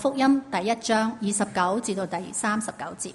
福音第1章29至到第39節，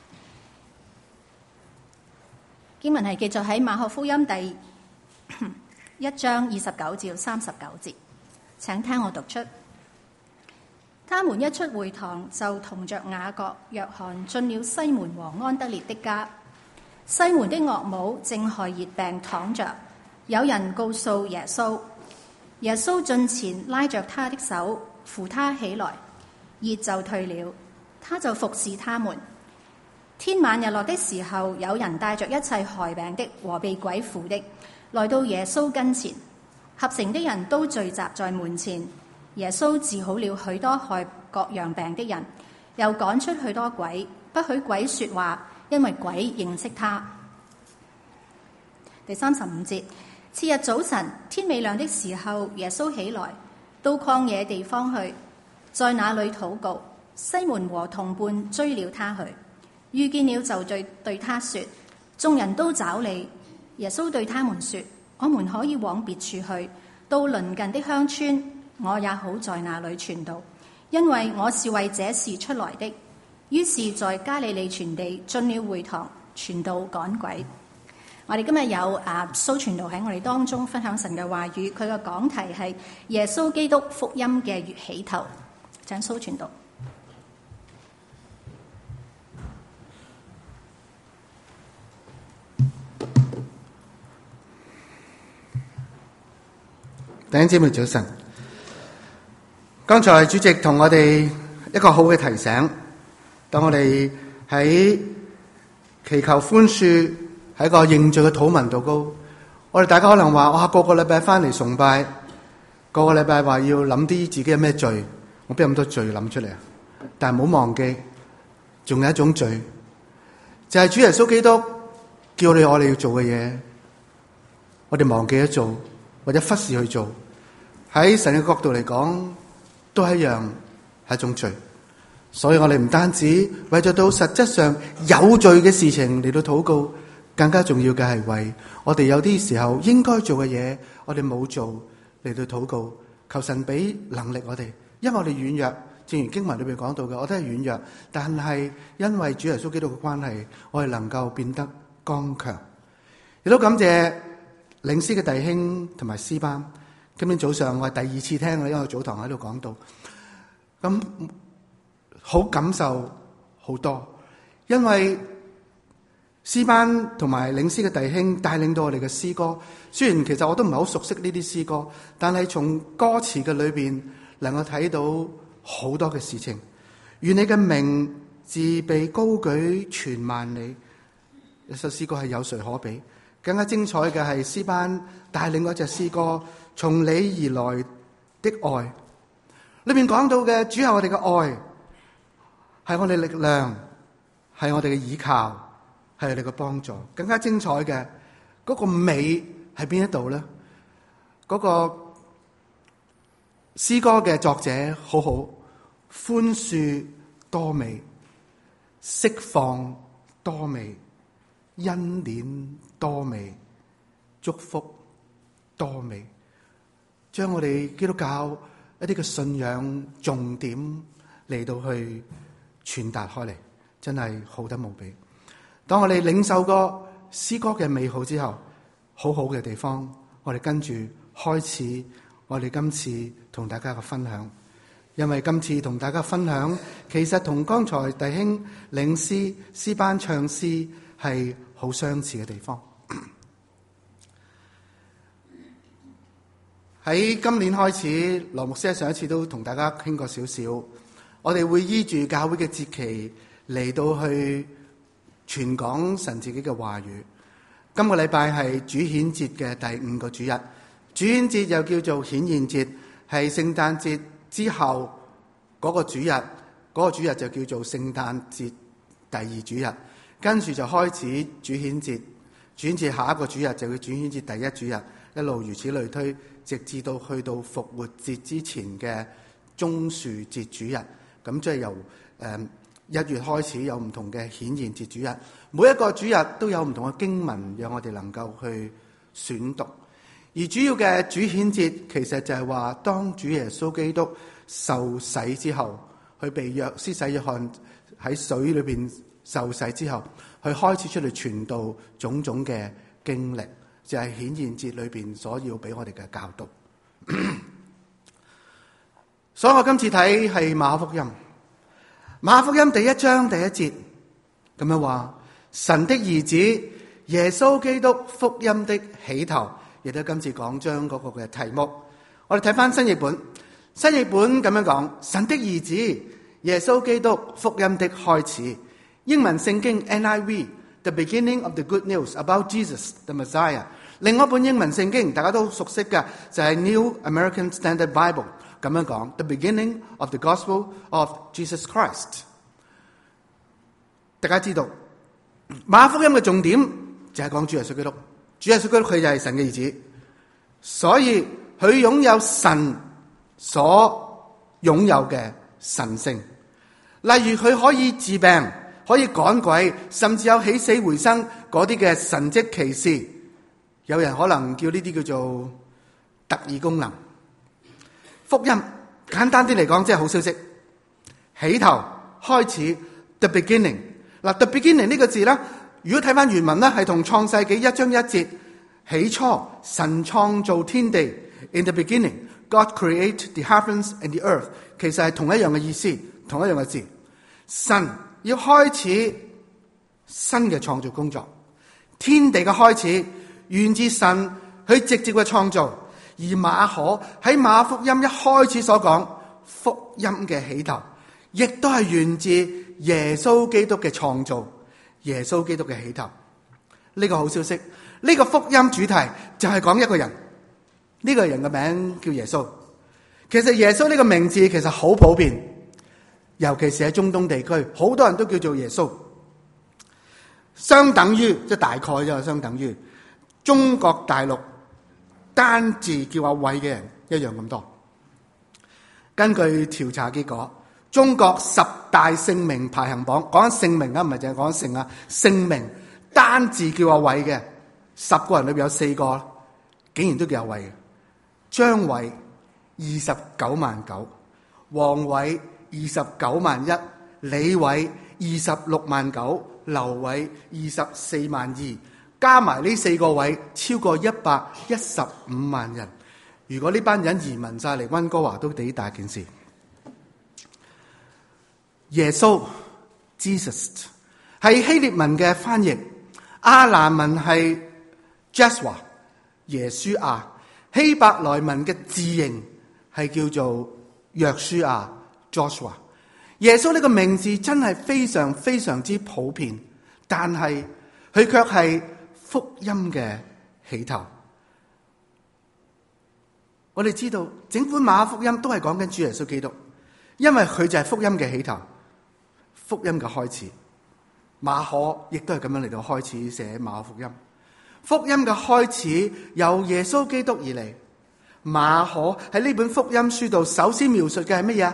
經文係記載喺馬可福音第1章29至到39節，請聽我讀出。他們一出會堂，就同着雅各、約翰進了西門和安德烈的家。西門的岳母正害熱病躺着，有人告訴耶穌，耶穌進前拉着他的手，扶他起來，熱就退了，他就服侍他們。天晚日落的時候，有人帶着一切害病的和被鬼附的，來到耶穌跟前，合城的人都聚集在門前。耶穌治好了許多害各樣病的人，又趕出許多鬼，不許鬼說話，因為鬼認識他。第35節，次日早晨，天未亮的時候，耶穌起來，到曠野地方去，在那裏禱告。西門和同伴追了他去，遇見了就對他說：眾人都找你。耶穌對他們說：我們可以往別處去，到鄰近的鄉村，我也好在那裏傳道，因為我是為這事出來的。於是，在加利利全地進了會堂，傳道趕鬼。我哋今日有蘇傳道喺我哋當中分享神嘅話語，佢嘅講題係耶穌基督福音嘅月起頭。請蘇傳道。 弟兄姊妹早晨。剛才主席同我哋一個好嘅提醒，當我哋喺祈求寬恕，喺個認罪嘅禱文禱告，我哋大家可能話：哇，個禮拜翻嚟崇拜，個禮拜話要諗啲自己有咩罪，我邊有咁多罪諗出嚟啊？但係唔好忘記，仲有一種罪，就係主耶穌基督叫我哋要做嘅嘢，我哋忘記咗做，或者忽視去做。喺神嘅角度嚟講，都係一樣係一種罪。所以我哋唔單止為咗到實質上有罪嘅事情嚟到禱告，更加重要嘅係為我哋有啲時候應該做嘅嘢，我哋冇做嚟到禱告，求神俾能力我哋。因為我哋軟弱，正如經文裏邊講到嘅，我都係軟弱，但係因為主耶穌基督嘅關係，我哋能夠變得剛強。亦都感謝領詩嘅弟兄同埋詩班。今天早上我係第2次聽，因為早堂喺度講到，咁好感受好多，因為詩班同埋領詩嘅弟兄帶領到我哋嘅詩歌。雖然其實我都唔係好熟悉呢啲詩歌，但係從歌詞嘅裏邊能夠睇到好多嘅事情。願你嘅名自被高舉傳萬里，一首詩歌係有誰可比？更加精彩嘅係詩班帶領嗰隻詩歌，從你而來的愛，裏面講到嘅主係我哋嘅愛，係我哋力量，係我哋嘅依靠，係我哋嘅幫助。更加精彩嘅嗰個美喺邊一度咧？嗰個詩歌嘅作者好好，寬恕多美，釋放多美，恩典多美，祝福多美，將我哋基督教一啲嘅信仰重點嚟到去傳達開嚟，真係好得無比。當我哋領受過詩歌嘅美好之後，好好嘅地方，我哋跟住開始我哋今次同大家嘅分享。因為今次同大家分享，其實同剛才弟兄領詩詩班唱詩係好相似嘅地方。喺今年開始，羅牧師上一次都同大家傾過少少，我哋會依住教會嘅節期嚟到去傳講神自己嘅話語。今個禮拜係主顯節嘅第5個主日，主顯節又叫做顯現節，係聖誕節之後嗰個主日，嗰個主日就叫做聖誕節第2主日，跟住就開始主顯節，主顯節下一個主日就叫主顯節第1主日，一路如此類推，直至到去到復活節之前嘅棕樹節主日。咁即係由1月開始有唔同嘅顯現節主日，每一個主日都有唔同嘅經文讓我哋能夠去選讀。而主要嘅主顯節其實就係話，當主耶穌基督受洗之後， 去被施洗約翰喺水裏邊受洗之後，去開始出嚟傳道種種嘅經歷，就係顯現節裏邊所要俾我哋嘅教導。所以我今次睇係馬可福音，馬可福音第1章第1節咁樣話：神的兒子耶穌基督福音的起頭，亦都今次講章嗰個嘅題目。我哋睇翻新譯本，新譯本咁樣講：神的兒子耶穌基督福音的開始。英文聖經 NIV The beginning of the good news about Jesus the Messiah。另外一本英文聖經大家都熟悉嘅就係 New American Standard Bible 咁樣講 The beginning of the gospel of Jesus Christ。大家知道馬可福音嘅重點就係講主耶穌基督，主耶穌基督佢就係神嘅兒子，所以佢擁有神所擁有嘅神性，例如佢可以治病，可以趕鬼，甚至有起死回生嗰啲嘅神蹟奇事。有人可能叫呢啲叫做特異功能。福音簡單啲嚟講，即係好消息，起頭開始 the beginning。嗱 the beginning 呢個字咧，如果睇翻原文咧，係同創世紀1章1節起初神創造天地 in the beginning God create the heavens and the earth， 其實係同一樣嘅意思，同一樣嘅字。神要開始新嘅創造工作，天地嘅開始源自神佢直接嘅創造，而馬可喺馬福音一開始所講福音嘅起頭，亦都係源自耶穌基督嘅創造，耶穌基督嘅起頭。呢個好消息，呢個福音主題就係講一個人，呢個人嘅名叫耶穌。其實耶穌呢個名字其實好普遍，尤其是喺中東地區，好多人都叫做耶穌，相等於即係大概就相等於中國大陸單字叫阿偉嘅人一樣咁多。根據調查結果，中國10大姓名排行榜，講緊姓名啊，唔係淨係講姓啊，姓名單字叫阿偉嘅10個人裏邊有4個竟然都叫阿偉嘅。張偉29萬9，王偉29萬1，李偉26萬9，劉偉24萬2，加埋呢4個位超過115萬人。如果呢班人移民晒嚟溫哥華都幾大件事。耶穌 Jesus 係希臘文嘅翻譯，亞蘭文係 Joshua 耶書亞，希伯來文嘅字形係叫做約書亞 Joshua。耶穌呢個名字真係非常非常之普遍，但係佢卻係福音嘅起頭。我哋知道整本馬可福音都係講緊主耶穌基督，因為佢就係福音嘅起頭，福音嘅開始。馬可亦都係咁樣嚟到開始寫馬可福音。福音嘅開始由耶穌基督而嚟。馬可喺呢本福音書度首先描述嘅係乜嘢？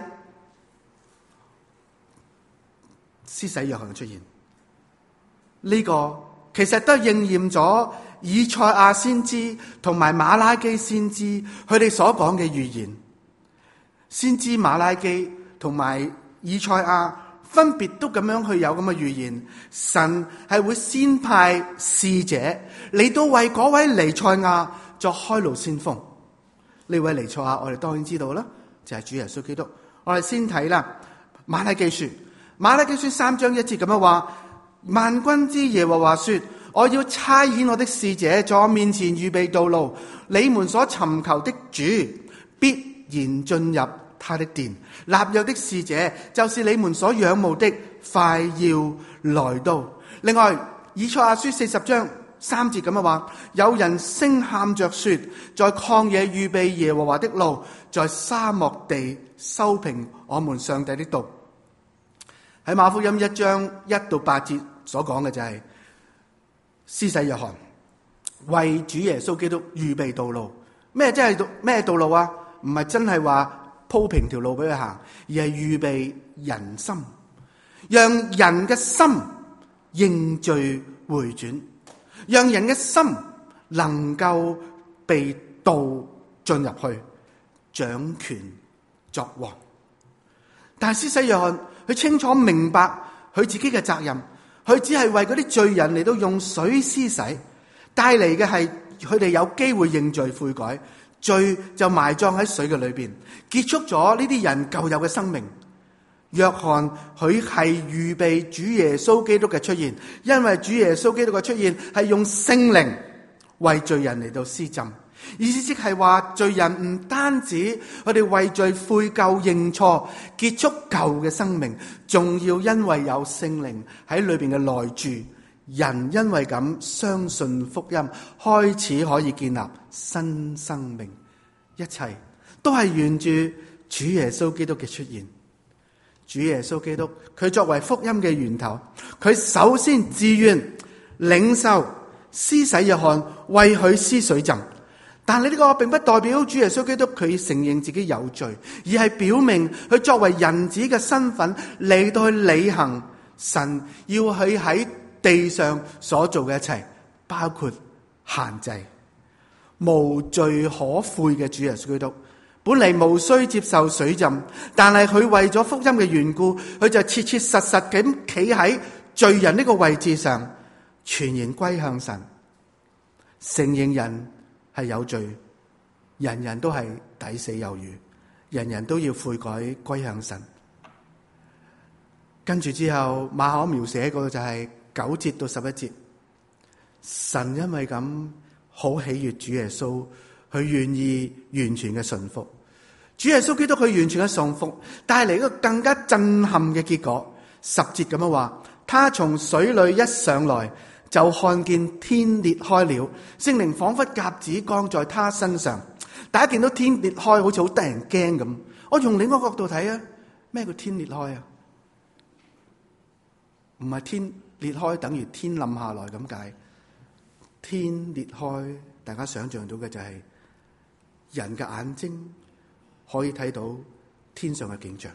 施洗約翰嘅出現。呢個其實都應驗咗以賽亞先知同埋馬拉基先知佢哋所講嘅預言。先知馬拉基同埋以賽亞分別都咁樣去有咁嘅預言，神係會先派使者嚟到為嗰位彌賽亞作開路先鋒。呢位彌賽亞我哋當然知道啦，就係主耶穌基督。我哋先睇啦，馬拉基書3章1節咁樣話：萬軍之耶和華說，我要差遣我的使者在我面前預備道路，你們所尋求的主必然進入他的殿，立約的使者就是你們所仰慕的，快要來到。另外以賽亞書40章3節咁樣話：有人聲喊着說，在曠野預備耶和華的路，在沙漠地修平我們上帝的道。喺馬可福音1章1到8節所講嘅就係施洗約翰為主耶穌基督預備道路。咩真係咩道路啊？唔係真係話鋪平條路俾佢行，而係預備人心，讓人嘅心認罪回轉，讓人嘅心能夠被道進入去，掌權作王。 但係施洗約翰佢清楚明白佢自己嘅責任，佢只係為嗰啲罪人嚟到用水施洗，帶嚟嘅係佢哋有機會認罪悔改，罪就埋葬喺水嘅裏邊，結束咗呢啲人舊有嘅生命。約翰佢係預備主耶穌基督嘅出現，因為主耶穌基督嘅出現係用聖靈為罪人嚟到施浸，意思即係話罪人唔單止佢哋為罪悔疚認錯結束舊嘅生命，仲要因為有聖靈喺裏邊嘅內住，人因為咁相信福音，開始可以建立新生命。一切都係沿住主耶穌基督嘅出現。主耶穌基督佢作為福音嘅源頭，佢首先自願領受施洗約翰為佢施水浸，但係呢個並不代表主耶穌基督佢承認自己有罪，而係表明佢作為人子嘅身份嚟到去履行神要佢喺地上所做嘅一切，包括限制無罪可悔嘅主耶穌基督。本嚟無需接受水浸，但係佢為咗福音嘅緣故，佢就切切實實咁企喺罪人呢個位置上，全然歸向神，承認人係有罪，人人都係抵死有餘，人人都要悔改歸向神。跟住之後，馬可描寫嗰個就係9節到11節，神因為咁好喜悅主耶穌，佢願意完全嘅順服。主耶穌基督佢完全嘅順服，帶嚟一個更加震撼嘅結果。10節咁樣話，他從水裏一上來，就看見天裂開了，聖靈仿佛鴿子降在他身上。大家見到天裂開，好似好得人驚咁。我從另一個角度睇啊，咩叫天裂開啊？唔係天裂開等於天冧下來咁解。天裂開，大家想象到嘅就係人嘅眼睛可以睇到天上嘅景象，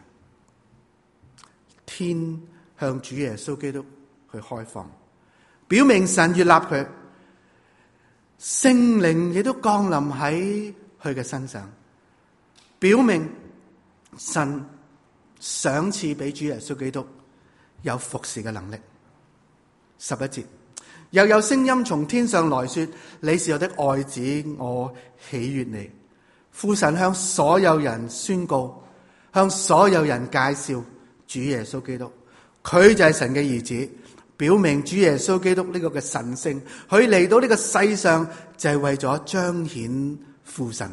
天向主耶穌基督去開放，表明神悅納佢，聖靈亦都降臨喺佢嘅身上，表明神賞賜俾主耶穌基督有服侍嘅能力。11節，又有聲音從天上來說，你是我的愛子，我喜悅你。父神向所有人宣告，向所有人介紹主耶穌基督，佢就係神嘅兒子，表明主耶穌基督呢個嘅神聖，佢嚟到呢個世上就係為咗彰顯父神。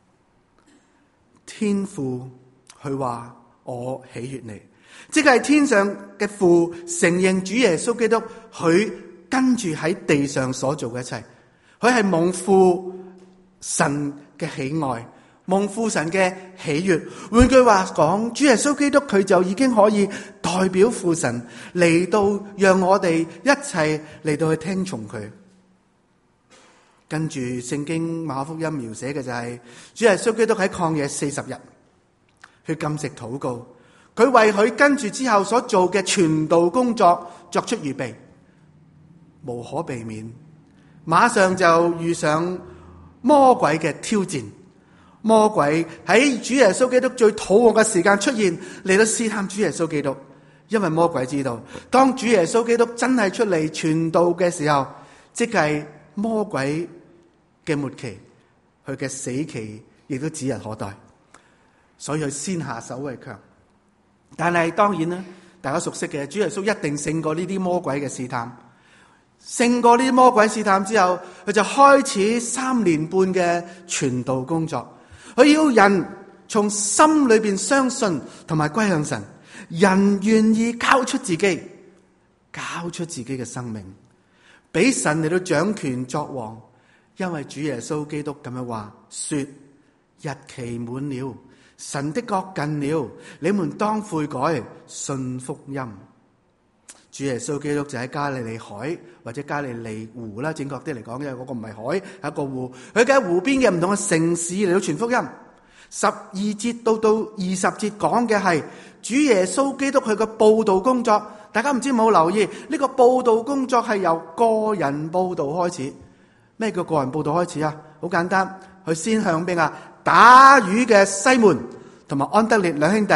天父佢話我喜悅你，即係天上嘅父承認主耶穌基督佢跟住喺地上所做嘅一切，佢係蒙父神嘅喜愛，蒙父神嘅喜悅。換句話講，主耶穌基督佢就已經可以代表父神嚟到，讓我哋一齊嚟到去聽從佢。跟住聖經馬可福音描寫嘅就係主耶穌基督喺曠野40日去禁食禱告，佢為佢跟住之後所做嘅傳道工作作出預備。無可避免，馬上就遇上魔鬼嘅挑戰。魔鬼喺主耶穌基督最肚餓嘅時間出現，嚟到試探主耶穌基督。因為魔鬼知道，當主耶穌基督真係出嚟傳道嘅時候，即係魔鬼嘅末期，佢嘅死期亦都指日可待，所以佢先下手為強。但係當然啦，大家熟悉嘅，主耶穌一定勝過呢啲魔鬼嘅試探。勝過呢啲魔鬼試探之後，佢就開始3年半嘅傳道工作。佢要人從心裏邊相信同埋歸向神，人願意交出自己嘅生命，俾神嚟到掌權作王。因為主耶穌基督咁樣話說，日期滿了，神的國近了，你們當悔改，信福音。主耶穌基督就喺加利利海或者加利利湖啦，正確啲嚟講，因為嗰個唔係海，係一個湖。佢喺湖邊嘅唔同嘅城市嚟到傳福音。12節到20節講嘅係主耶穌基督佢嘅佈道工作。大家唔知有冇留意呢個佈道工作係由個人佈道開始。咩叫個人佈道開始啊？好簡單，佢先向邊啊？打魚嘅西門同埋安德烈兩兄弟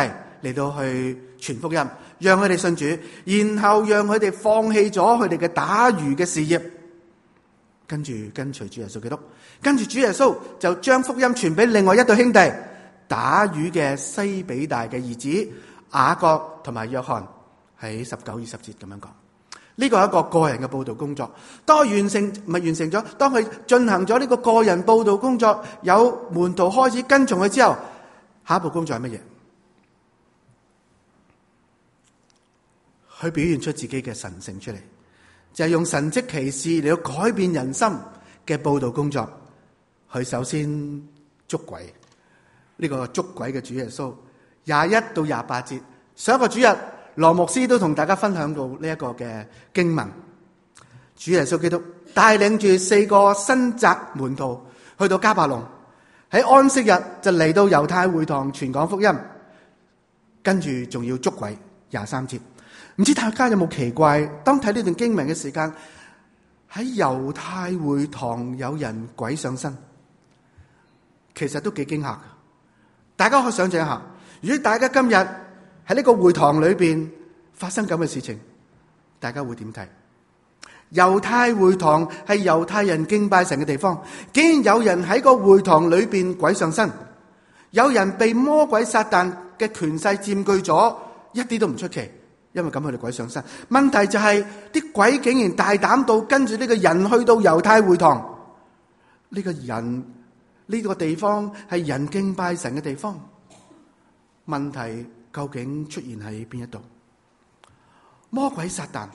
嚟到去傳福音，讓佢哋信主，然後讓佢哋放棄咗佢哋嘅打魚嘅事業，跟住跟隨主耶穌基督。跟住主耶穌就將福音傳俾另外一對兄弟，打魚嘅西比大嘅兒子雅各同埋約翰，喺19、20節咁樣講。呢個係一個個人嘅佈道工作。當佢完成咗，當佢進行咗呢個個人佈道工作，有門徒開始跟從佢之後，下一步工作係乜嘢？佢表現出自己嘅神性出嚟，就係用神蹟奇事嚟到改變人心嘅佈道工作。佢首先捉鬼，呢個捉鬼嘅主耶穌21到28節，上一個主日羅牧師都同大家分享到呢一個嘅經文。主耶穌基督帶領住4個新紮門徒去到迦百農，喺安息日就嚟到猶太會堂傳講福音，跟住仲要捉鬼。23節，唔知大家有冇奇怪？當睇呢段經文嘅時間，喺猶太會堂有人鬼上身，其實都幾驚嚇。大家可以想象一下，如果大家今日喺呢個會堂裏邊發生咁嘅事情，大家會點睇？猶太會堂係猶太人敬拜神嘅地方，竟然有人喺個會堂裏邊鬼上身，有人被魔鬼撒旦嘅權勢佔據咗，一啲都唔出奇，因為咁佢哋鬼上身。問題就係啲鬼竟然大膽到跟住呢個人去到猶太會堂，呢個人呢個地方係人敬拜神嘅地方，問題究竟出現喺邊一度？魔鬼撒旦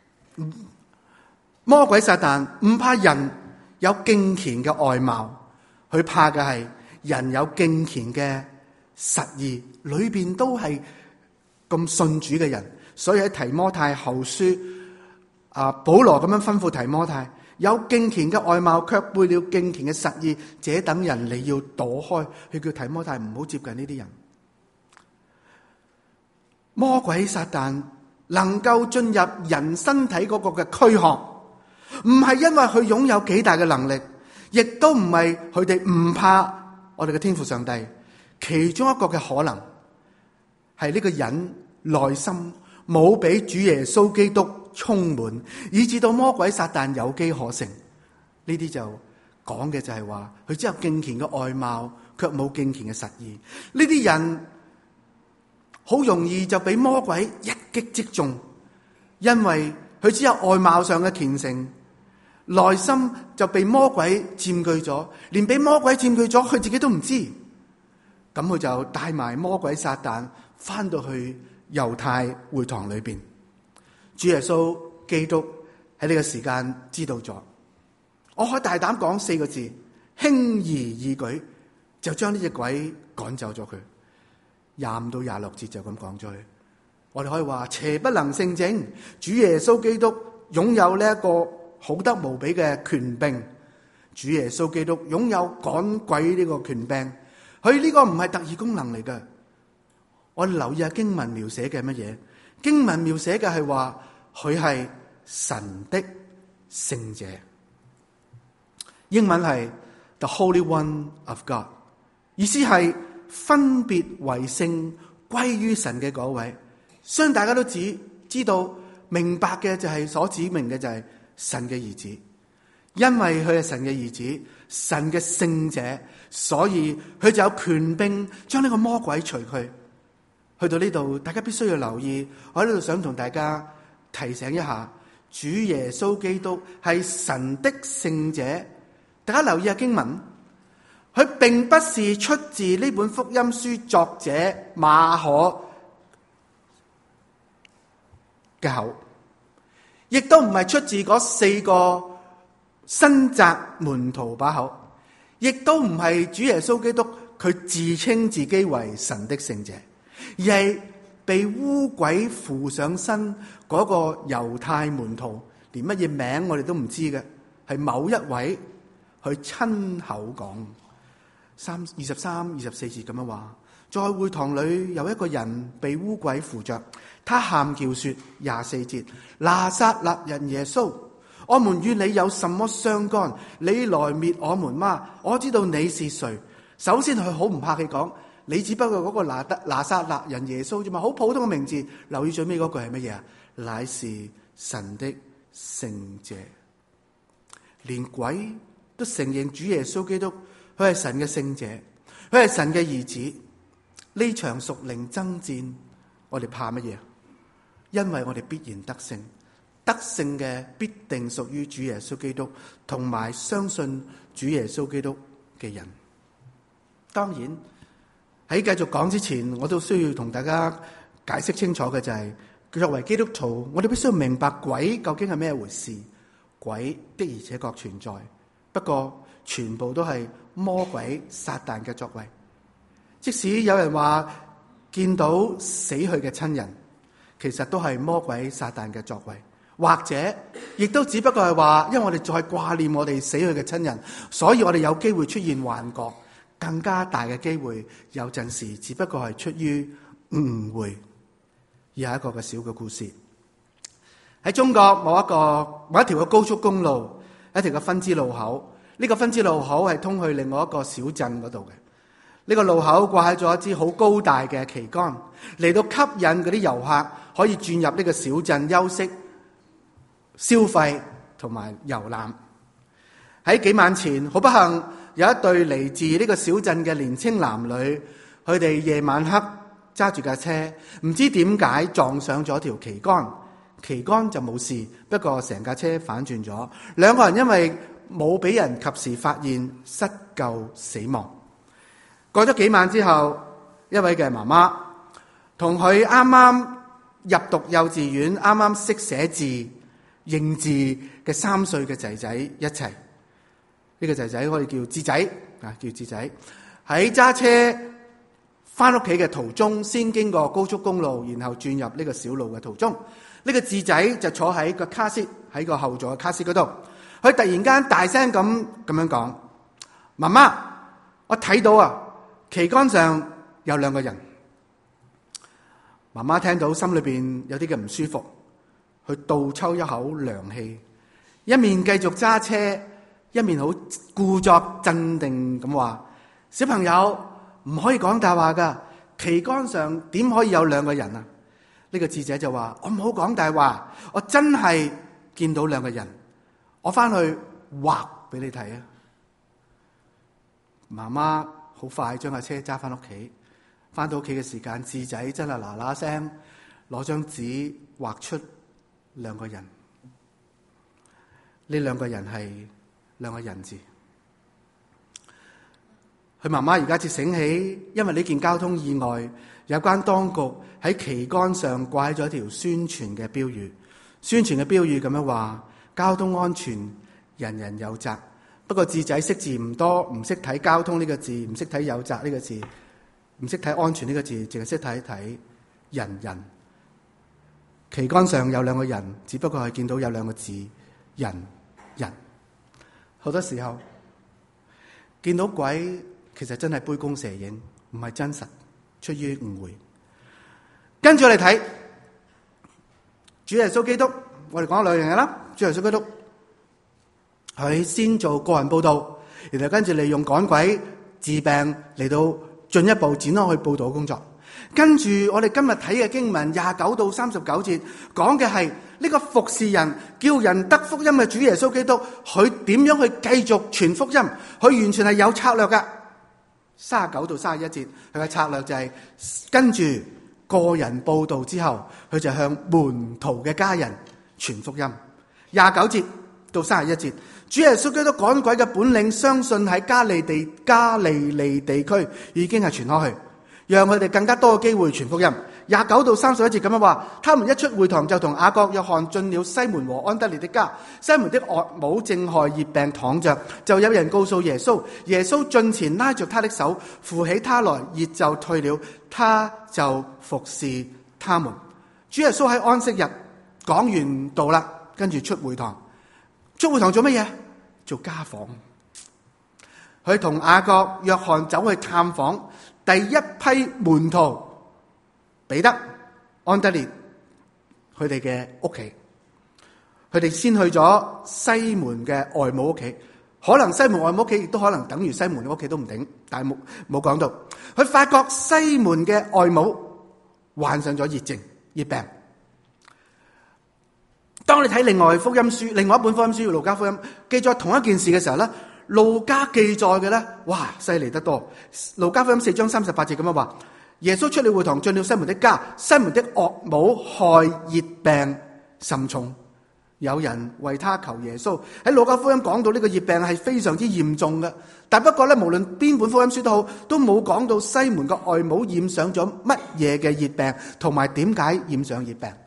唔怕人有敬虔嘅外貌，佢怕嘅係人有敬虔嘅實意，裏邊都係咁信主嘅人。所以喺提摩太後書，保羅咁樣吩咐提摩太，有敬虔嘅外貌卻背了敬虔嘅實意，這等人你要躲開。佢叫提摩太唔好接近呢啲人。魔鬼撒旦能夠進入人身體嗰個嘅軀殼，唔係因為佢擁有幾大嘅能力，亦都唔係佢哋唔怕我哋嘅天父上帝。其中一個嘅可能係呢個人內心冇俾主耶穌基督充滿，以致到魔鬼撒旦有機可乘。呢啲就講嘅就係話，佢只有敬虔嘅外貌，卻冇敬虔嘅實意。呢啲人好容易就俾魔鬼一擊即中，因為佢只有外貌上嘅虔誠，內心就被魔鬼佔據咗，連俾魔鬼佔據咗，佢自己都唔知。咁佢就帶埋魔鬼撒旦翻到去猶太會堂裏邊。主耶穌基督喺呢個時間知道咗，我可以大膽講4個字，輕而易舉就將呢隻鬼趕走咗佢。25到26節就咁講咗佢。我哋可以話邪不能勝正，主耶穌基督擁有呢一個好得無比嘅權柄。主耶穌基督擁有趕鬼呢個權柄，佢呢個唔係特異功能嚟嘅。我哋留意下經文描寫嘅乜嘢？經文描寫嘅係話佢係神的聖者，英文係 The Holy One of God， 意思係分別為聖歸於神嘅嗰位。相信大家都知道明白嘅就係所指明嘅就係神嘅兒子，因為佢係神嘅兒子，神嘅聖者，所以佢就有權柄將呢個魔鬼除去。去到呢度，大家必須要留意，我喺呢度想同大家提醒一下，主耶穌基督係神的聖者。大家留意下經文，佢並不是出自呢本福音書作者馬可嘅口，亦都唔係出自嗰4個新紮門徒把口，亦都唔係主耶穌基督佢自稱自己為神的聖者，而係被污鬼附上身嗰個猶太門徒，連乜嘢名我哋都唔知嘅，係某一位去親口講。23、24節咁樣話，在會堂裏有一個人被污鬼附着，他喊叫說，24節，拿撒勒人耶穌，我們與你有什麼相干？你來滅我們嗎？我知道你是誰。首先佢好唔客氣講， 你只不過嗰個拿撒勒人耶穌啫嘛，好普通嘅名字。留意最尾嗰句係乜嘢啊？乃是神的聖者。連鬼都承認主耶穌基督，佢係神嘅聖者，佢係神嘅兒子。呢場屬靈爭戰，我哋怕乜嘢？因為我哋必然得勝，得勝嘅必定屬於主耶穌基督，同埋相信主耶穌基督嘅人。當然喺繼續講之前，我都需要同大家解釋清楚嘅就係，作為基督徒，我哋必須要明白鬼究竟係咩回事。鬼的而且確存在，不過全部都係魔鬼撒旦嘅作為。即使有人話見到死去嘅親人，其實都係魔鬼撒旦嘅作為，或者亦都只不過係話，因為我哋再掛念我哋死去嘅親人，所以我哋有機會出現幻覺。更加大嘅機會，有陣時只不過係出於誤會。有一個嘅小嘅故事，喺中國某一條嘅高速公路，一條嘅分支路口。呢個分支路口係通去另外一個小鎮嗰度嘅。呢個路口掛喺咗一支好高大嘅旗杆，嚟到吸引嗰啲遊客可以轉入呢個小鎮休息、消費同埋遊覽。喺幾晚前，好不幸有一對嚟自呢個小鎮嘅年青男女，佢哋夜晚黑揸住架車，唔知點解撞上咗條旗杆，旗杆就冇事，不過成架車反轉咗。兩個人因為冇俾人及時發現，失救死亡。過咗幾晚之後，一位嘅媽媽同佢啱啱入讀幼稚園、啱啱識寫字、認字嘅3歲嘅仔仔一齊。呢個仔仔可以叫智仔啊，叫智仔。喺揸車翻屋企嘅途中，先經過高速公路，然後轉入呢個小路嘅途中。呢個智仔就坐喺個卡士，喺個後座嘅卡士嗰度。佢突然間大聲咁樣講：媽媽，我睇到啊，旗杆上有2個人。媽媽聽到心裏邊有啲嘅唔舒服，佢倒抽一口涼氣，一面繼續揸車，一面好故作鎮定咁話：小朋友唔可以講大話噶，旗杆上點可以有2個人啊？呢個智者就話：我唔好講大話，我真係見到2個人，我翻去畫俾你睇啊！媽媽好快將架車揸翻屋企，翻到屋企嘅時間，智仔真係嗱嗱聲攞張紙畫出2個人。呢2個人係2個人字。佢媽媽而家至醒起，因為呢件交通意外，有關當局喺旗杆上掛咗一條宣傳嘅標語。宣傳嘅標語咁樣話：交通安全，人人有責。不過智仔識字唔多，唔識睇交通呢個字，唔識睇有責呢個字，唔識睇安全呢個字，淨係識睇人人。旗杆上有2個人，只不過係見到有2個字人人。好多時候見到鬼，其實真係杯弓蛇影，唔係真實，出於誤會。跟住我哋睇主耶穌基督，我哋講2樣嘢啦。主耶穌基督佢先做個人報道，然後跟住利用趕鬼治病嚟到進一步展開去報道工作。跟住我哋今日睇嘅經文29到39節，講嘅係呢個服侍人、叫人得福音嘅主耶穌基督，佢點樣去繼續傳福音？佢完全係有策略嘅。39到31節，佢嘅策略就係跟住個人報道之後，佢就向門徒嘅家人傳福音。29節到31節，主耶穌基督趕鬼嘅本領，相信喺加利利地區已經係傳開去，讓佢哋更加多嘅機會傳福音。29到31節咁樣話，他們一出會堂，就同雅各、約翰進了西門和安德烈的家。西門的岳母正害熱病躺着，就有人告訴耶穌，耶穌進前拉着他的手，扶起他來，熱就退了，他就服侍他們。主耶穌喺安息日講完道啦，跟住出會堂。出會堂做乜嘢？做家訪。佢同雅各、約翰走去探訪第一批門徒彼得、安德烈佢哋嘅屋企。佢哋先去咗西門嘅外母屋企， 可能西門外母屋企亦都可能等於西門嘅屋企都唔定，但係冇講到。佢發覺西門嘅外母患上咗熱病。當你睇另外一本福音書路加福音記載同一件事嘅時候咧，路加記載嘅咧，哇，犀利得多。路加福音4章38節咁樣話：耶穌出了會堂，進了西門的家，西門的岳母害熱病甚重，有人為他求耶穌。喺路加福音講到呢個熱病係非常之嚴重嘅，但不過咧，無論邊本福音書都好，都冇講到西門嘅外母染上咗乜嘢嘅熱病，同埋點解染上熱病。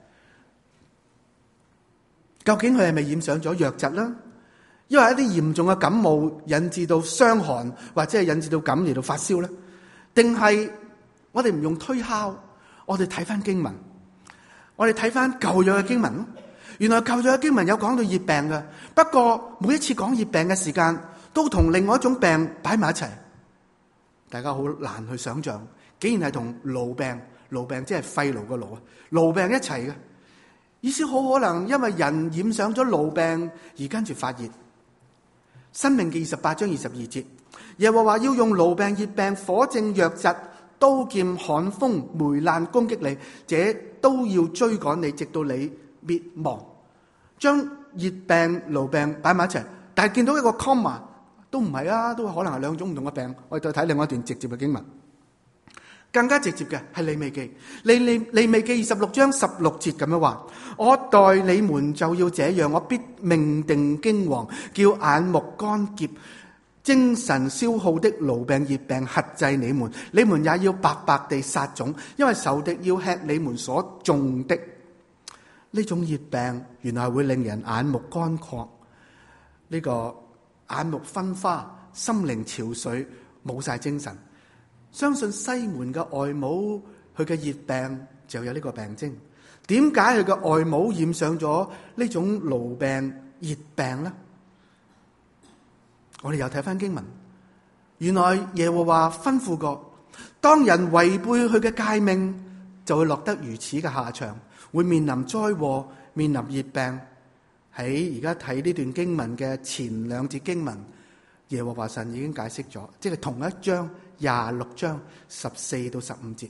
究竟佢係咪染上咗瘧疾呢？因為一啲嚴重嘅感冒引致到傷寒，或者係引致到感而到發燒呢？定係我哋唔用推敲，我哋睇翻經文，我哋睇翻舊約嘅經文。原來舊約嘅經文有講到熱病嘅，不過每一次講熱病嘅時間，都同另外一種病擺埋一齊，大家好難去想象，竟然係同癆病即係肺癆嘅癆啊，癆病一齊嘅。意思好可能因為人染上咗癆病而跟住發熱。申命記28章22節，耶和華要用癆病、熱病、火症、瘧疾、刀劍、旱風、霉爛攻擊你，這都要追趕你，直到你滅亡。將熱病、癆病擺埋一齊，但係見到一個 comma 都唔係啊，都可能係兩種唔同嘅病。我哋再睇另外一段直接嘅經文。更加直接嘅係利未記，利未記26章16節咁樣話：我待你們就要這樣，我必命定驚惶，叫眼目乾澀、精神消耗的癆病、熱病轄制你們，你們也要白白地撒種，因為仇敵要吃你們所種的。呢種熱病原來會令人眼目乾涸，呢個眼目昏花、心靈憔悴、冇晒精神。相信西門嘅外母佢嘅熱病就有呢個病徵。點解佢嘅外母染上咗呢種癆病、熱病呢？我哋又睇翻經文，原來耶和華吩咐過，當人違背佢嘅誡命，就會落得如此嘅下場，會面臨災禍，面臨熱病。喺而家睇呢段經文嘅前兩節經文，耶和華神已經解釋咗，即係同一章26章14到15節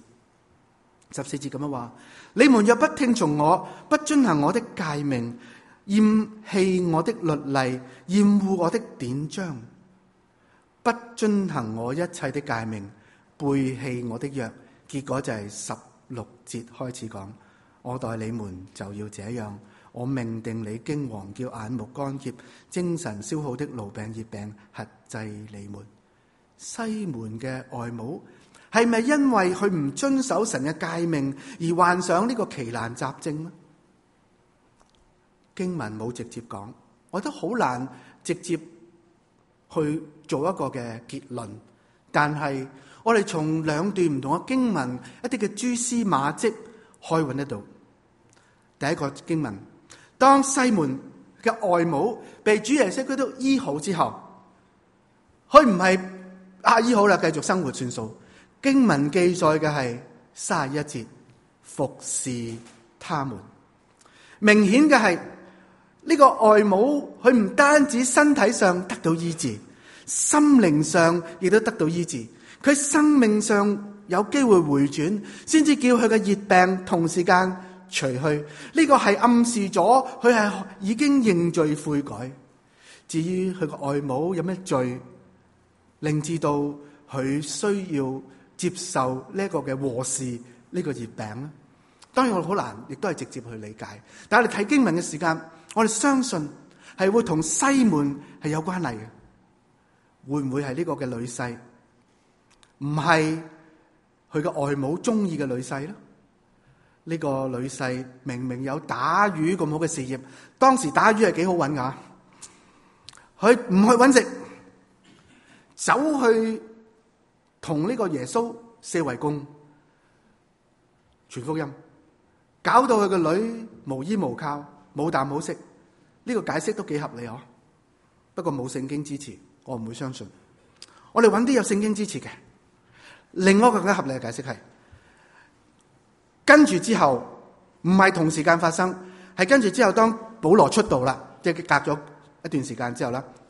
，14節咁樣話：你們若不聽從我，不遵行我的誡命，厭棄我的律例，厭惡我的典章，不遵行我一切的誡命，背棄我的約，結果就係16節開始講：我待你們就要這樣，我命定你驚惶，叫眼目乾澀、精神消耗的癆病、熱病轄制你們。西門嘅外母係咪因為佢唔遵守神嘅誡命而患上呢個奇難雜症呢？經文冇直接講，我覺得好難直接去做一個嘅結論。但係我哋從兩段唔同嘅經文一啲嘅蛛絲馬跡可以揾得到。第一個經文，當西門嘅外母被主耶穌基督醫好之後，佢唔係醫好啦，繼續生活算數。經文記載嘅係31節，服侍他們。明顯嘅係呢個外母，佢唔單止身體上得到醫治，心靈上亦都得到醫治。佢生命上有機會回轉，先至叫佢嘅熱病同時間除去。呢個係暗示咗佢係已經認罪悔改。至於佢個外母有咩罪，令至到佢需要接受呢一個嘅禍事，呢個熱病咧，當然我好難，亦都係直接去理解。但係你睇經文嘅時間，我哋相信係會同西門係有關係嘅。會唔會係呢個嘅女婿？唔係佢嘅外母中意嘅女婿咧？呢個女婿明明有打魚咁好嘅事業，當時打魚係幾好揾噶，佢唔去揾食，走去同呢個耶穌四圍公傳福音，搞到佢個女無依無靠，冇啖好食。呢個解釋都幾合理，不過冇聖經支持，我唔會相信。我哋揾啲有聖經支持嘅。另外一個更加合理嘅解釋係，跟住之後唔係同時間發生，係跟住之後當保羅出道啦，即係隔咗一段時間之後啦，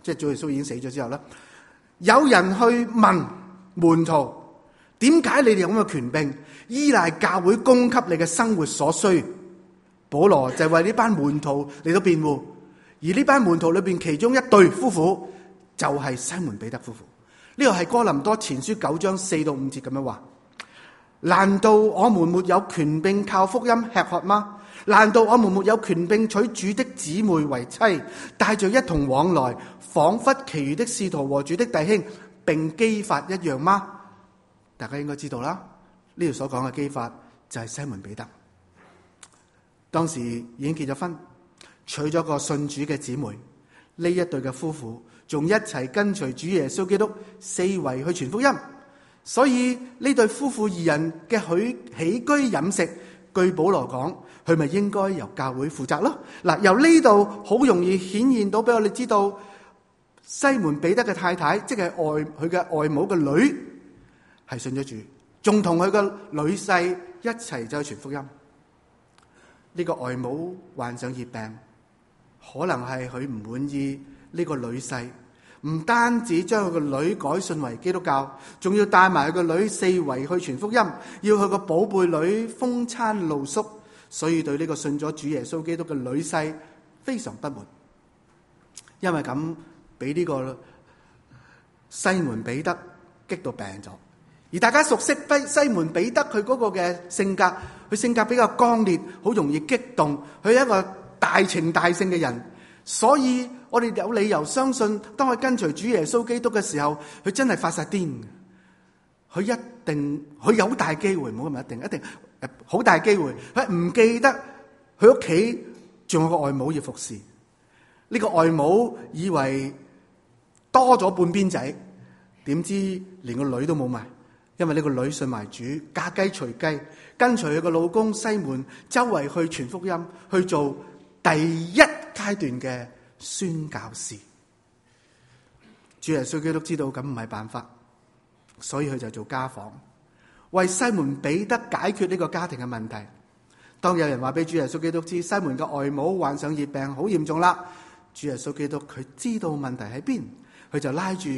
即係主耶穌已經死咗之後啦，有人去問門徒，點解你哋有咁嘅權柄，依賴教會供給你嘅生活所需？保羅就為呢班門徒嚟到辯護，而呢班門徒裏邊其中一對夫婦就係西門彼得夫婦。呢個係哥林多前書9章4到5節咁樣話：難道我們沒有權柄靠福音吃喝嗎？難道我們沒有權柄娶主的姊妹為妻，帶着一同往來，仿佛其餘的使徒和主的弟兄並基法一樣嗎？大家應該知道啦，呢度所講嘅基法就係西門彼得。當時已經結咗婚，娶咗個信主嘅姊妹，呢一對嘅夫婦仲一齊跟隨主耶穌基督四圍去傳福音。所以呢對夫婦二人嘅起居飲食，據保羅講，佢咪應該由教會負責咯？嗱，由呢度好容易顯現到俾我哋知道，西門彼得嘅太太，即係佢嘅外母嘅女，係信咗主，仲同佢嘅女婿一齊走去傳福音。呢個外母患上熱病，可能係佢唔滿意呢個女婿，唔單止將佢個女改信為基督教，仲要帶埋佢個女四圍去傳福音，要佢個寶貝女風餐露宿，所以對呢個信咗主耶穌基督嘅女婿非常不滿。因為咁，俾呢個西門彼得激到病咗。而大家熟悉西門彼得佢嗰個嘅性格，佢性格比較剛烈，好容易激動，佢係一個大情大性嘅人，所以我哋有理由相信，當佢跟隨主耶穌基督嘅時候，佢真係發晒癲。佢有好大機會，唔好咁一定好大機會，佢唔記得佢屋企仲有個外母要服侍。呢個外母以為多咗半邊仔，點知連個女都冇埋。因為呢個女信埋主，嫁雞隨雞，跟隨佢個老公西門周圍去傳福音，去做第一階段嘅宣教士。主耶穌基督知道咁唔係辦法，所以佢就做家訪，為西門彼得解決呢個家庭嘅問題。當有人話俾主耶穌基督知西門嘅外母患上熱病，好嚴重啦，主耶穌基督佢知道問題喺邊，佢就拉住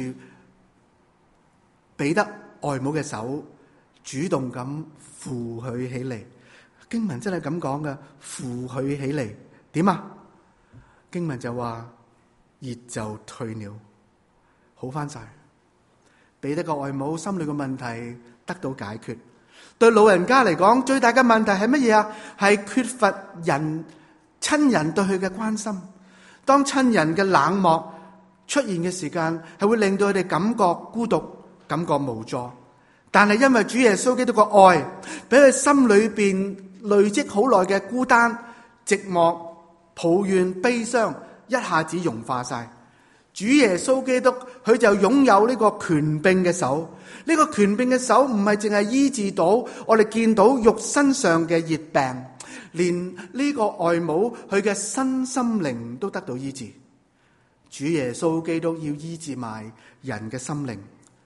彼得外母嘅手，主動咁扶佢起嚟。經文真係咁講嘅，扶佢起嚟。點啊？經文就話熱就退了，好翻晒。彼得個外母心裏嘅問題得到解決。對老人家嚟講，最大嘅問題係乜嘢啊？係缺乏親人對佢嘅關心。當親人嘅冷漠出現嘅時間，係會令到佢哋感覺孤獨，感覺無助。但係因為主耶穌基督嘅愛，俾佢心裏邊累積好耐嘅孤單、寂寞、抱怨、悲傷，一下子融化晒。主耶穌基督佢就擁有呢個權柄嘅手。呢個權柄嘅手唔係淨係醫治到我哋見到肉身上嘅熱病，連呢個外母佢嘅身心靈都得到醫治。主耶穌基督要醫治埋人嘅心靈。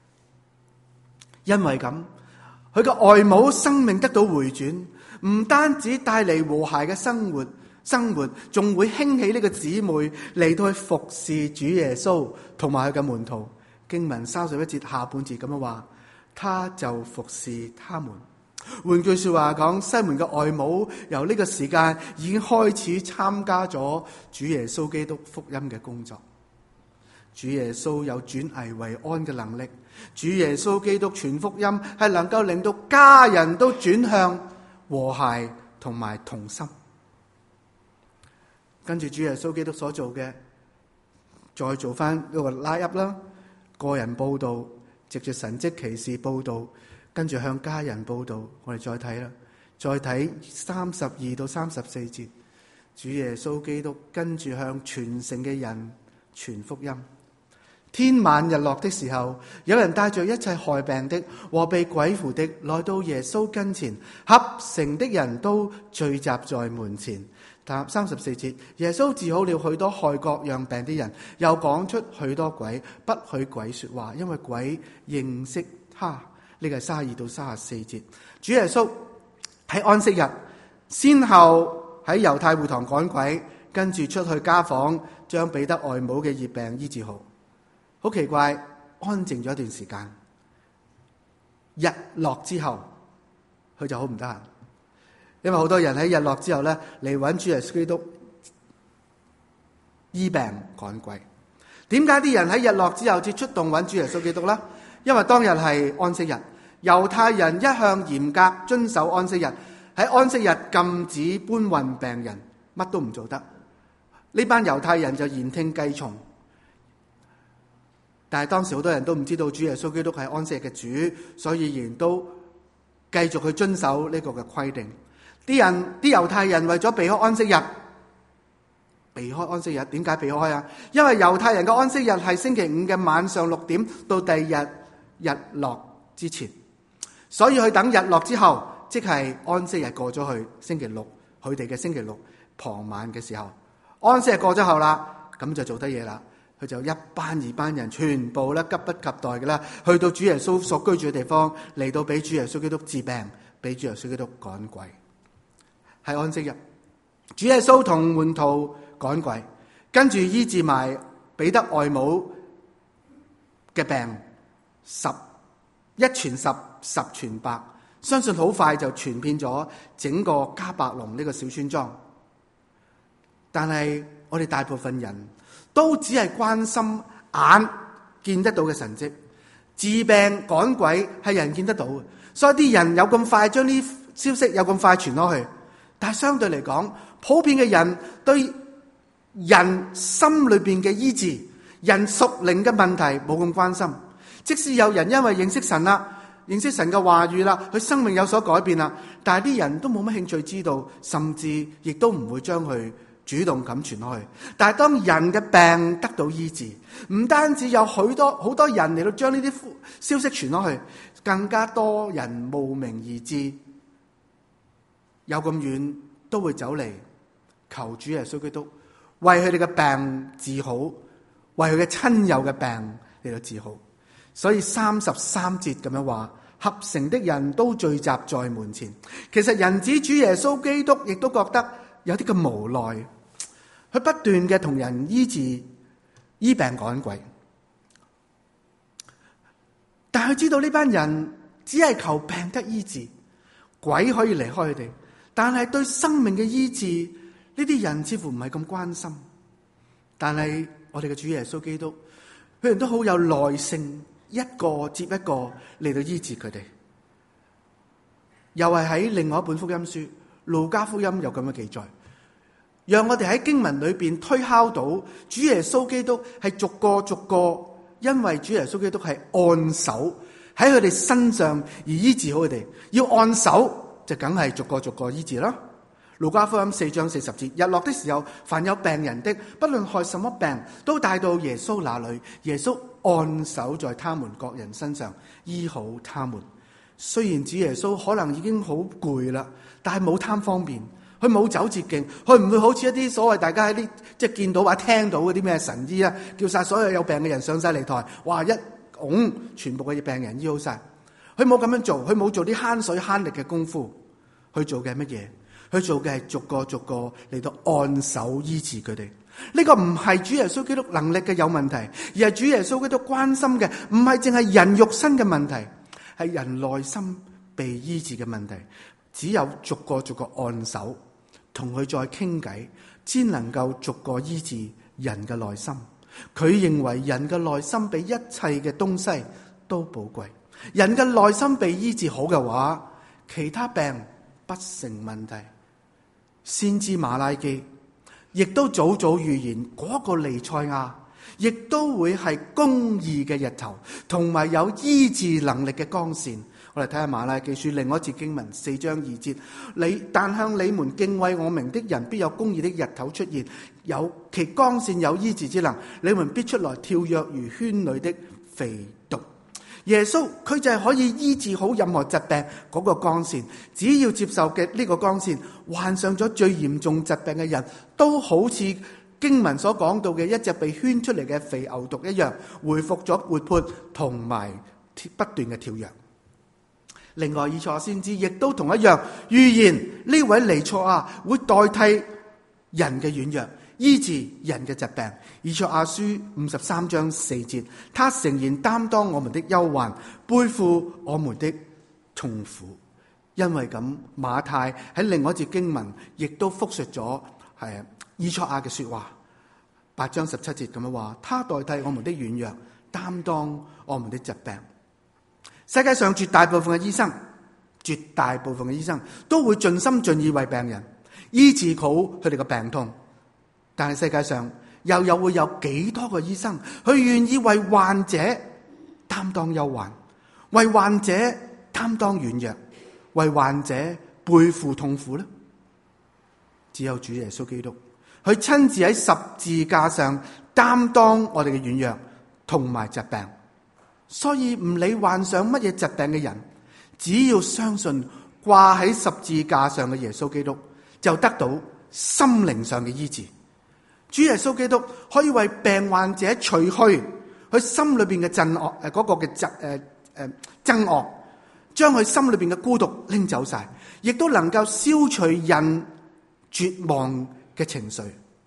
因為咁，佢嘅外母生命得到回轉，唔單止帶嚟和諧嘅生活，仲會興起呢個姊妹嚟到去服侍主耶穌同埋佢嘅門徒。經文31節下半節咁樣話，他就服侍他們。換句說話講，西門嘅外母由呢個時間已經開始參加咗主耶穌基督福音嘅工作。主耶穌有轉危為安嘅能力。主耶穌基督傳福音係能夠令到家人都轉向和諧同埋同心。跟住主耶穌基督所做嘅，再做翻一個拉up啦，個人報道，藉住神蹟奇事報道，跟住向家人報道。我哋再睇啦，再睇32到34節，主耶穌基督跟住向全城嘅人傳福音。天晚日落的時候，有人帶着一切害病的和被鬼附的來到耶穌跟前，合城的人都聚集在門前。34節，耶穌治好了許多害各樣病的人，又趕出許多鬼，不許鬼說話，因為鬼認識他。呢個係32到34節。主耶穌喺安息日先後喺猶太會堂趕鬼，跟住出去家訪，將彼得外母嘅熱病醫治好。 好奇怪，安靜咗一段時間，日落之後佢就好唔得閒，因為好多人喺日落之後咧嚟揾主耶穌基督醫病趕鬼。點解啲人喺日落之後至出動揾主耶穌基督咧？因為當日係安息日，猶太人一向嚴格遵守安息日，喺安息日禁止搬運病人，乜都唔做得。呢班猶太人就言聽計從，但係當時好多人都唔知道主耶穌基督係安息日嘅主，所以仍然都繼續去遵守呢個嘅規定。啲猶太人為咗避開安息日，點解避開啊？因為猶太人嘅安息日係星期五嘅晚上6點到第二日日落之前，所以佢等日落之後，即係安息日過咗去星期六，佢哋嘅星期六傍晚嘅時候，安息日過咗後啦，咁就做得嘢啦。佢就一班二班人全部咧急不及待嘅啦，去到主耶穌所居住嘅地方，嚟到俾主耶穌基督治病，俾主耶穌基督趕鬼。係安息日，主耶穌同門徒趕鬼，跟住醫治埋彼得外母嘅病，10一傳十，十傳百，相信好快就傳遍咗整個迦百農呢個小村莊。但係我哋大部分人都只係關心眼見得到嘅神蹟，治病趕鬼係人見得到嘅，所以啲人有咁快將呢消息有咁快傳落去。但係相對嚟講，普遍嘅人對人心裏邊嘅醫治、人屬靈嘅問題冇咁關心。即使有人因為認識神啦、認識神嘅話語啦，佢生命有所改變啦，但係啲人都冇乜興趣知道，甚至亦都唔會將佢主動咁傳開去。但係當人嘅病得到醫治，唔單止有好多人嚟到將呢啲消息傳開去，更加多人慕名而至，有咁遠都會走嚟求主耶穌基督為佢哋嘅病治好，為佢嘅親友嘅病嚟到治好。所以33節咁樣話，合城的人都聚集在門前。其實人子主耶穌基督亦都覺得有啲咁無奈，佢不斷嘅同人醫病趕鬼，但係佢知道呢班人只係求病得醫治，鬼可以離開佢哋，但係對生命嘅醫治呢啲人似乎唔係咁關心。但係我哋嘅主耶穌基督，佢哋都好有耐性，一個接一個嚟到醫治佢哋。又係喺另外一本福音書路加福音有咁嘅記載，讓我哋喺經文裏邊推敲到主耶穌基督係逐個，因為主耶穌基督係按手喺佢哋身上而醫治好佢哋。要按手就梗係逐個醫治啦。路加福音4章40節，日落的時候，凡有病人的，不論害什麼病，都帶到耶穌那裏，耶穌按手在他們各人身上，醫好他們。雖然主耶穌可能已經好攰啦，但係冇貪方便，佢冇走捷徑，佢唔會好似一啲所謂大家喺啲即係見到或聽到嗰啲咩神醫啊，叫晒所有有病嘅人上晒嚟台，哇一拱全部嘅病人醫好晒。佢冇咁樣做，佢冇做啲慳水慳力嘅功夫，佢做嘅係乜嘢？佢做嘅係逐個嚟到按手醫治佢哋。呢個唔係主耶穌基督能力嘅有問題，而係主耶穌基督關心嘅唔係淨係人肉身嘅問題，係人內心被醫治嘅問題。只有逐個按手，同佢再傾偈，先能夠逐個醫治人嘅內心。佢認為人嘅內心比一切嘅東西都寶貴。人嘅內心被醫治好嘅話，其他病不成問題。先知馬拉基亦都早預言嗰個彌賽亞亦都會係公義嘅日頭，同埋有醫治能力嘅光線。我哋睇下馬拉基書另外一節經文4章2節，但向你們敬畏我名的人，必有公義的日頭出現，有其光線有醫治之能，你們必出來跳躍如圈裏的肥犢。耶穌佢就係可以醫治好任何疾病嗰個光線，只要接受嘅呢個光線，患上咗最嚴重疾病嘅人都好似經文所講到嘅一隻被圈出嚟嘅肥牛犢一樣，恢復咗活潑同埋不斷嘅跳躍。另外以賽亞先知亦都同一樣預言呢位彌賽亞會代替人嘅軟弱， 醫治人嘅疾病。以賽亞書53章4節，他誠然擔當我們的憂患，背負我們的痛苦。因為咁，馬太喺另外一節經文亦都複述咗以賽亞嘅說話，8章17節咁樣話，他代替我們的軟弱，擔當我們的疾病。世界上絕大部分嘅醫生都會盡心盡意為病人醫治好佢哋嘅病痛，但係世界上又會有幾多個醫生佢願意為患者擔當憂患，為患者擔當軟弱，為患者背負痛苦呢？只有主耶穌基督，佢親自喺十字架上擔當我哋嘅軟弱同埋疾病。所以唔理患上乜嘢疾病嘅人，只要相信掛喺十字架上嘅耶穌基督，就得到心靈上嘅醫治。主耶穌基督可以為病患者除去佢心裏邊嘅憎惡，將佢心裏邊嘅孤獨拎走晒，亦都能夠消除人絕望嘅情緒。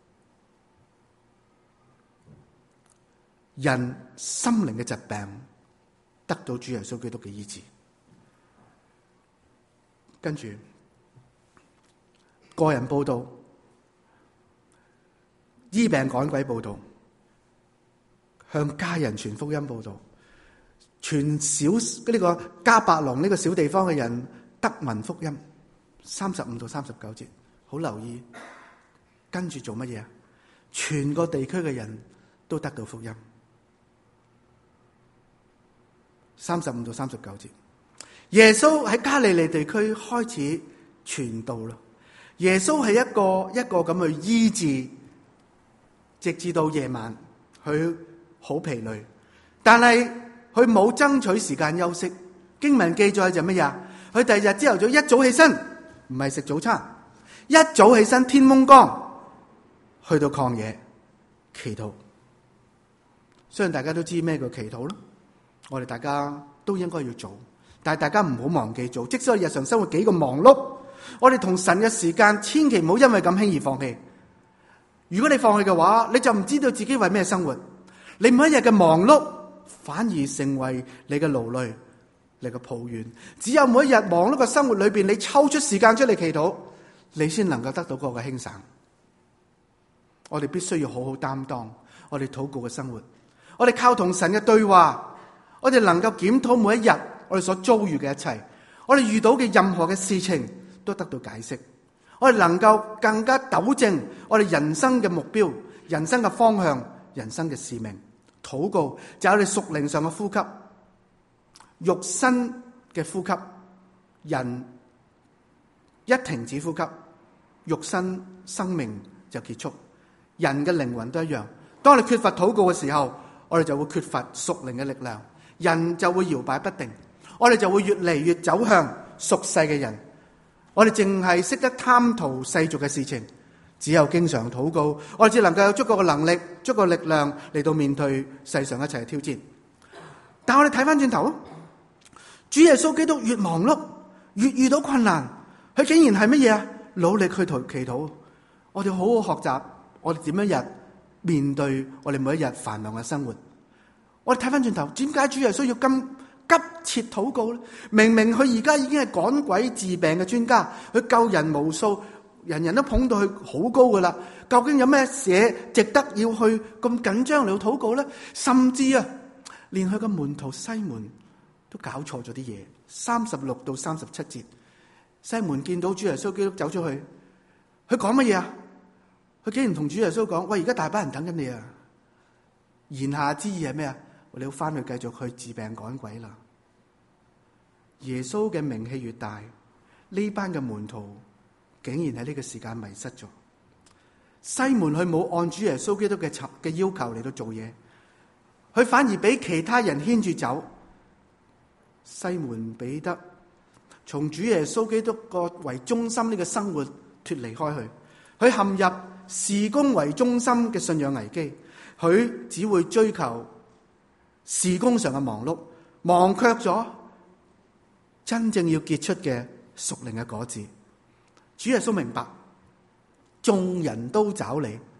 人心靈嘅疾病得到主耶穌基督嘅醫治。跟住個人報道，醫病趕鬼報道，向家人傳福音報道，全小呢個迦百農呢個小地方嘅人得聞福音。35到39節，好留意。跟住做乜嘢啊？全個地區嘅人都得到福音。35到39節，耶穌喺加利利地區開始傳道啦。耶穌係一個咁去醫治，直至到夜晚，佢好疲累，但係佢冇爭取時間休息。經文記載就乜嘢？佢第二日朝頭早一早起身，唔係食早餐，一早起身天蒙光，去到曠野祈禱。相信大家都知咩叫祈禱咯。我哋大家都應該要做，但係大家唔好忘記做。即使我日常生活幾咁忙碌，我哋同神嘅時間千祈唔好因為咁輕易放棄。如果你放棄嘅話，你就唔知道自己為咩生活。你每一日嘅忙碌反而成為你嘅勞累，你嘅抱怨。只有每一日忙碌嘅生活裏邊，你抽出時間出嚟祈禱，你先能夠得到嗰個輕省。我哋必須要好好擔當我哋禱告嘅生活。我哋靠同神嘅對話，我哋能夠檢討每一日我哋所遭遇嘅一切，我哋遇到嘅任何嘅事情都得到解釋，我哋能夠更加糾正我哋人生嘅目標、人生嘅方向、人生嘅使命。禱告就係我哋屬靈上嘅呼吸，肉身嘅呼吸，人一停止呼吸，肉身生命就結束。人嘅靈魂都一樣，當你缺乏禱告嘅時候，我哋就會缺乏屬靈嘅力量，人就會搖擺不定，我哋就會越嚟越走向屬世嘅人。我哋淨係識得貪圖世俗嘅事情，只有經常禱告，我哋只能夠有足夠嘅能力、足夠嘅力量嚟到面對世上一切嘅挑戰。但我哋睇翻轉頭，主耶穌基督越忙碌，越遇到困難，佢竟然係乜嘢啊？努力去祈禱。我哋好好學習，我哋點樣面對我哋每一日繁忙嘅生活。我哋睇翻轉頭，點解主耶穌要咁急切禱告咧？明明佢而家已經係趕鬼治病嘅專家，佢救人無數，人人都捧到佢好高噶啦。究竟有咩嘢值得要去咁緊張嚟到禱告咧？甚至啊，連佢嘅門徒西門都搞錯咗啲嘢。36到37節，西門見到主耶穌基督走出去，佢講乜嘢啊？佢竟然同主耶穌講：喂，而家大班人等緊你啊！言下之意係咩啊？你要翻去繼續去治病趕鬼啦！耶穌嘅名氣越大，呢班嘅門徒竟然喺呢個時間迷失咗。西門佢冇按主耶穌基督嘅要求嚟到做嘢，佢反而俾其他人牽住走。西門彼得從主耶穌基督個為中心呢個生活脫離開去，佢陷入事工為中心嘅信仰危機，佢只會追求事工上嘅忙碌，忘卻咗真正要結出嘅屬靈嘅果子。主耶穌明白眾人都找你，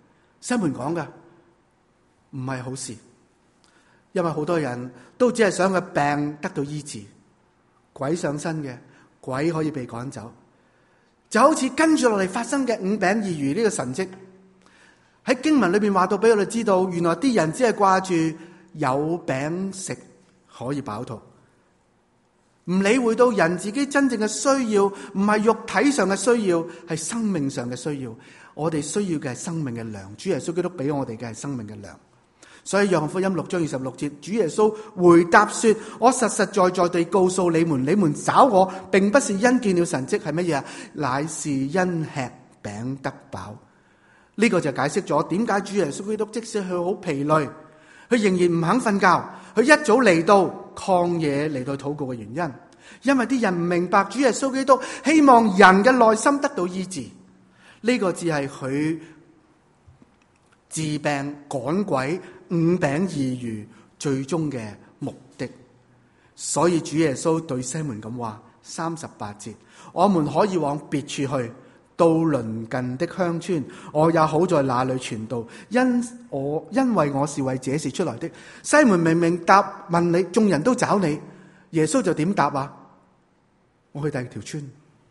西門講嘅唔係好事，因為好多人都只係想個病得到醫治，鬼上身嘅，鬼可以被趕走，就好似跟住落嚟發生嘅5餅2魚呢個神蹟，喺經文裏邊話到俾我哋知道，原來啲人只係掛住有餅食可以飽肚，唔理會到人自己真正嘅需要，唔係肉體上嘅需要，係生命上嘅需要。我哋需要嘅係生命嘅糧，主耶穌基督俾我哋嘅係生命嘅糧。所以約翰福音6章26節，主耶穌回答說：我實實在在地告訴你們，你們找我，並不是因見了神蹟，係乜嘢啊？乃是因吃餅得飽。呢個就解釋咗點解主耶穌基督即使佢好疲累，佢仍然唔肯瞓覺，佢一早嚟到曠野嚟到禱告嘅原因，因為啲人唔明白主耶穌基督希望人嘅內心得到醫治。呢個只係佢治病趕鬼5餅2魚最終嘅目的。所以主耶穌對西門咁話，38節，我們可以往別處去，到鄰近的鄉村，我也好在那裏傳道，因為我是為這事出來的。西門明明答問你，眾人都找你，耶穌就點答啊？我去第二條村。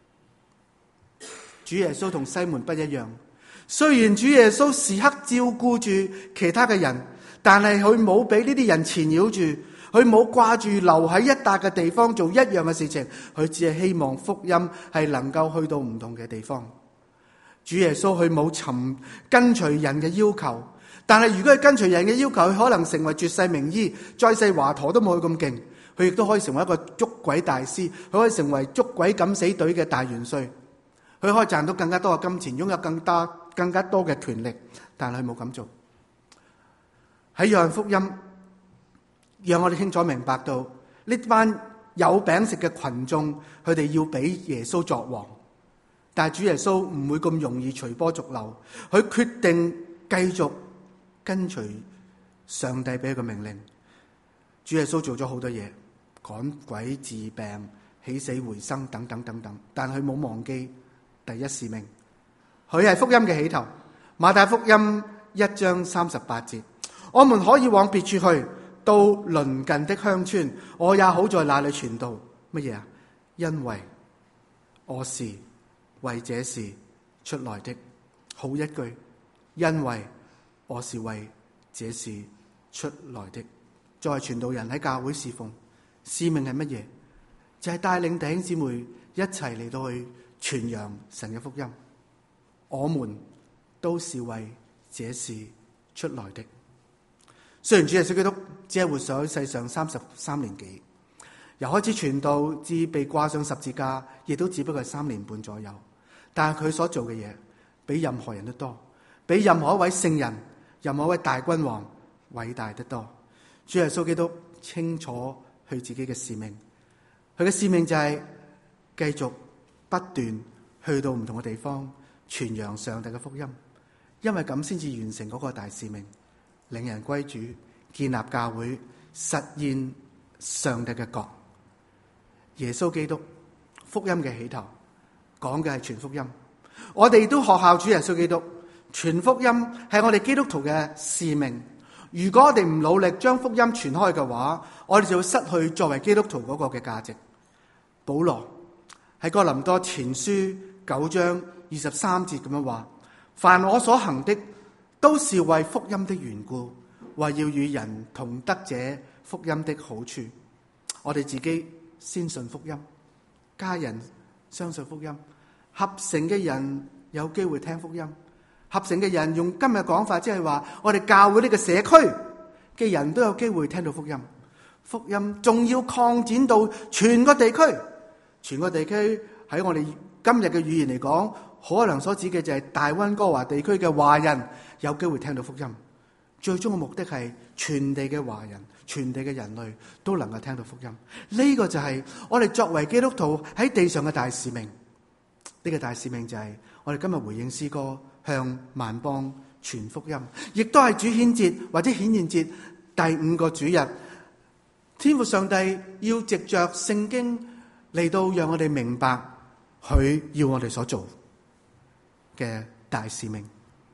主耶穌同西門不一樣，雖然主耶穌時刻照顧住其他嘅人，但係佢冇俾呢啲人纏繞住，佢冇掛住留喺一笪嘅地方做一樣嘅事情，佢只係希望福音係能夠去到唔同嘅地方。主耶穌佢冇跟隨人嘅要求，但係如果佢跟隨人嘅要求，佢可能成為絕世名醫，再世華佗都冇佢咁勁，佢亦都可以成為一個捉鬼大師，佢可以成為捉鬼敢死隊嘅大元帥。佢可以賺到更加多嘅金錢，擁有更加多嘅權力，但係佢冇咁做。喺約翰福音，讓我哋清楚明白到呢班有餅食嘅群眾，佢哋要俾耶穌作王，但係主耶穌唔會咁容易隨波逐流，佢決定繼續跟隨上帝俾佢嘅命令。主耶穌做咗好多嘢，趕鬼、治病、起死回生等等等等，但佢冇忘記第一使命，佢係福音嘅起頭。馬太福音1章38節，我們可以往別處去，到鄰近的鄉村，我也好在那裏傳道。乜嘢啊？因為我是為這事出來的。好一句，因為我是為這事出來的。作為傳道人喺教會侍奉，使命係乜嘢？就係帶領弟兄姊妹一齊嚟到去傳揚神嘅福音，我們都是為這事出來的。雖然主耶穌基督只係活在世上33年幾，由開始傳道至被掛上十字架，亦都只不過係3年半左右，但係佢所做嘅嘢比任何人都多，比任何一位聖人、任何一位大君王偉大得多。主耶穌基督清楚佢自己嘅使命，佢嘅使命就係繼續不斷去到唔同嘅地方傳揚上帝嘅福音，因為咁先至完成嗰個大使命，領人歸主，建立教會，實現上帝嘅國。耶穌基督福音嘅起頭，講嘅係傳福音。我哋都學效主耶穌基督，傳福音係我哋基督徒嘅使命。如果我哋唔努力將福音傳開嘅話，我哋就會失去作為基督徒嗰個嘅價值。保羅喺哥林多前書9章23節咁樣話：凡我所行的，都是為福音的緣故，為要與人同得這福音的好處。我哋自己先信福音，家人相信福音，合成嘅人有機會聽福音。合成嘅人用今日講法，即係話我哋教會呢個社區嘅人都有機會聽到福音。福音仲要擴展到全個地區，全個地區喺我哋今日嘅語言嚟講，可能所指嘅就係大溫哥華地區嘅華人有機會聽到福音。最終嘅目的係全地嘅華人、全地嘅人類都能夠聽到福音。呢個就係我哋作為基督徒喺地上嘅大使命。呢個大使命就係我哋今日回應詩歌，向萬邦傳福音，亦都係主顯節或者顯現節第5個主日。天父上帝要藉着聖經嚟到讓我哋明白佢要我哋所做嘅大使命。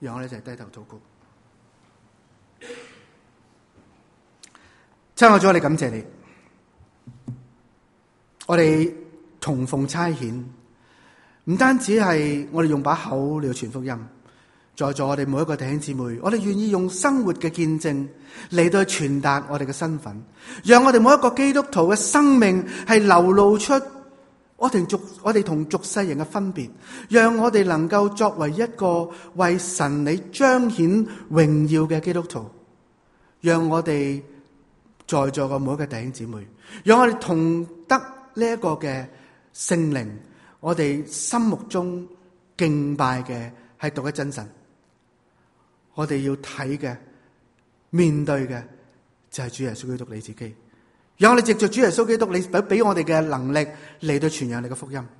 讓我哋一齊低頭禱告。親愛主，我哋感謝你，我哋同奉差遣，唔單止係我哋用把口嚟傳福音，在座我哋每一個弟兄姊妹，我哋願意用生活嘅見證嚟到傳達我哋嘅身份，讓我哋每一個基督徒嘅生命係流露出我哋同俗世人嘅分別，讓我哋能夠作為一個為神你彰顯榮耀嘅基督徒，讓我哋在座嘅每一個弟兄姊妹，讓我哋同得呢一個嘅聖靈，我哋心目中敬拜嘅係獨一真神，我哋要睇嘅、面對嘅就係主耶穌基督你自己。讓我哋藉着主耶穌基督，你俾我哋嘅能力嚟到傳揚你嘅福音。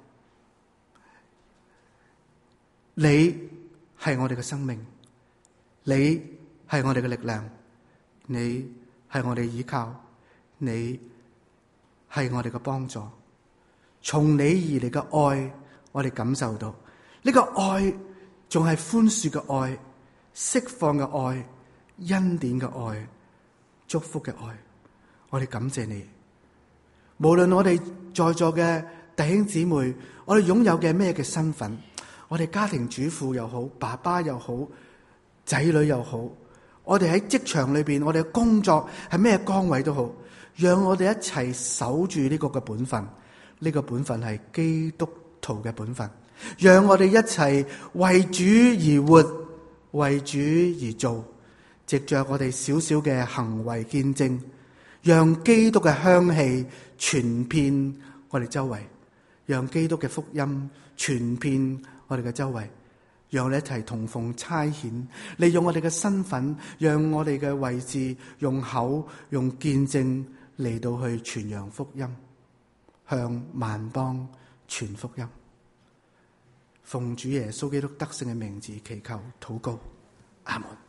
你係我哋嘅生命，你係我哋嘅力量，你係我哋依靠，你係我哋嘅幫助。從你而嚟嘅愛，我哋感受到呢個愛仲係寬恕嘅愛、釋放嘅愛、恩典嘅愛、祝福嘅愛。我哋感謝你，無論我哋在座嘅弟兄姊妹，我哋擁有嘅咩嘅身份，我哋家庭主婦又好，爸爸又好，仔女又好，我哋喺職場裏邊，我哋嘅工作係咩崗位都好，讓我哋一齊守住呢個嘅本分，呢個本分係基督徒嘅本分，讓我哋一齊為主而活，為主而做，藉着我哋少少嘅行為見證，讓基督嘅香氣傳遍我哋周圍，讓基督嘅福音傳遍我哋嘅周圍，讓我哋一齊同奉差遣，利用我哋嘅身份，讓我哋嘅位置用口用見證嚟到去傳揚福音，向萬邦傳福音。奉主耶穌基督得勝嘅名字祈求禱告，阿門。